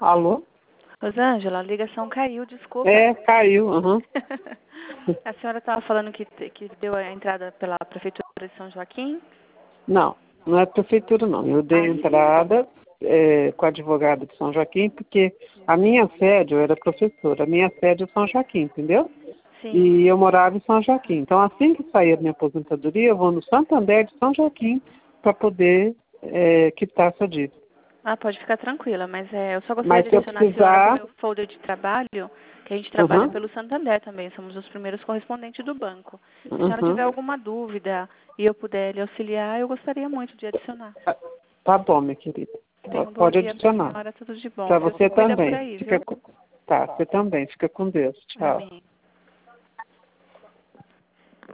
Alô? Rosângela, a ligação caiu, desculpa. Caiu. Uhum. A senhora estava falando que deu a entrada pela Prefeitura de São Joaquim? Não é a prefeitura, não. Eu dei entrada com a advogada de São Joaquim, porque a minha sede, eu era professora, a minha sede é São Joaquim, entendeu? Sim. E eu morava em São Joaquim. Então, assim que sair a minha aposentadoria, eu vou no Santander de São Joaquim para poder quitar essa dívida. Pode ficar tranquila, mas eu só gostaria Mas de se eu adicionar a senhora precisar... no meu folder de trabalho, que a gente trabalha Uhum. pelo Santander também, somos os primeiros correspondentes do banco. Se a senhora Uhum. tiver alguma dúvida e eu puder lhe auxiliar, eu gostaria muito de adicionar. Tá bom, minha querida. Tenha um bom Pode dia para a adicionar. senhora, tudo de bom. Para Viu? Se você cuida por também. aí, viu? Tá, você também. Fica com Deus. Tchau. Amém.